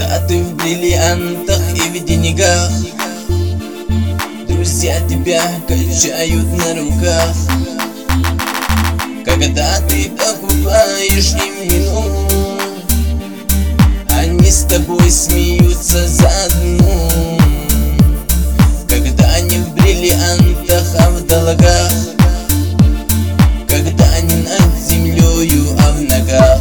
Когда ты в бриллиантах и в деньгах, друзья тебя качают на руках. Когда ты покупаешь им вино, они с тобой смеются заодно. Когда они в бриллиантах, а в долгах, когда они над землею, а в ногах,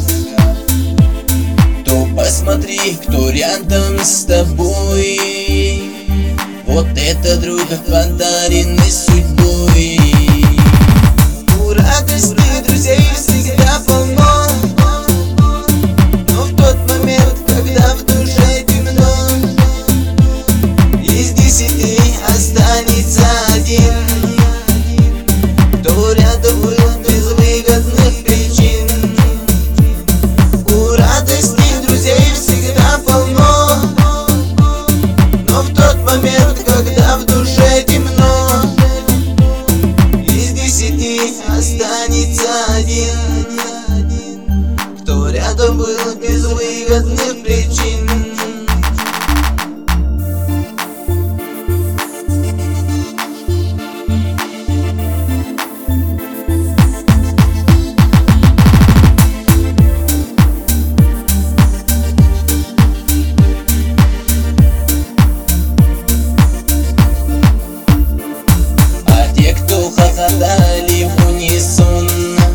то посмотри, кто рядом с тобой. Вот это друг, подаренный судьбой. У радости друзей всегда полно, но в тот момент, когда в душе темно, из 10 останется один, кто рядом был без выгодных причин. У радости друзей всегда полно, но в тот момент, когда в душе темно, из 10 останется один, кто рядом был без выгодных причин. Хохотали в унисон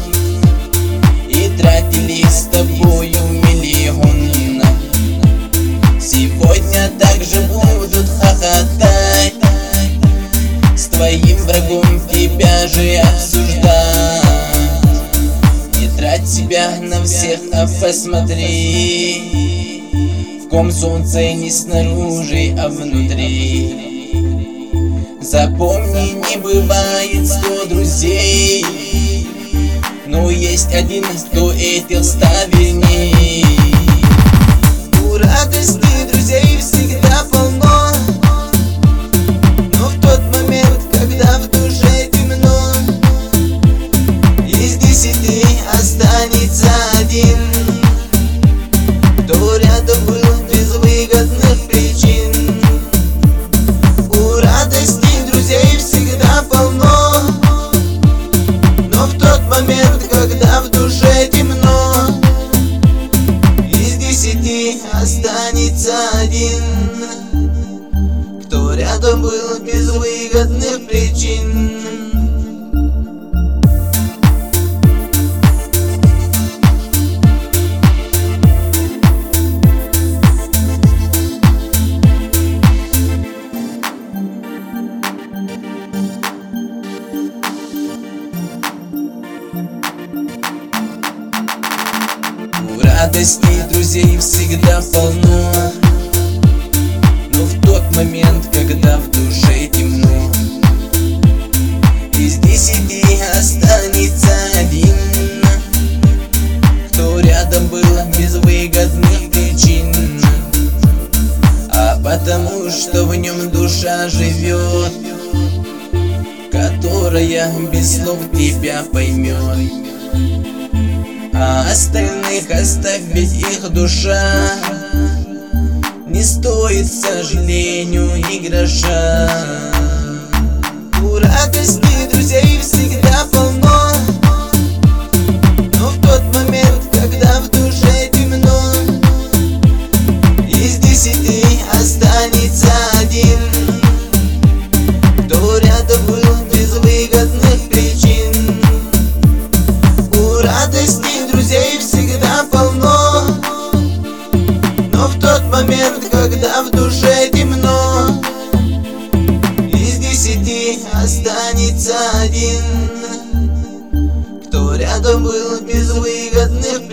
и тратили с тобою миллион. Сегодня также будут хохотать, с твоим врагом тебя же обсуждать. Не трать себя на всех, а посмотри, в ком солнце не снаружи, а внутри. Запомни, не бывает 100 друзей, но есть один, кто этих 100 верней. У радости друзей всегда полно, но в тот момент, когда в душе темно, из 10 останется один, кто рядом был без выгодных причин. У радости друзей всегда полно, но в тот момент, когда в душе темно, из 10 останется один, кто рядом был без выгодных причин. У радости друзей всегда полно, но в тот момент, когда в душе темно, из 10 останется один, кто рядом был без выгодных причин. А потому что в нем душа живет, которая без слов тебя поймет. А остальных оставь, ведь их душа не стоит, к сожалению, и гроша. У радости друзей всегда полно, но в тот момент, когда в душе темно, из 10 останется один, кто рядом был без выгодных причин. У радости друзей всегда полно, но в тот момент, когда в душе темно, из 10 останется один, кто рядом был без выгодных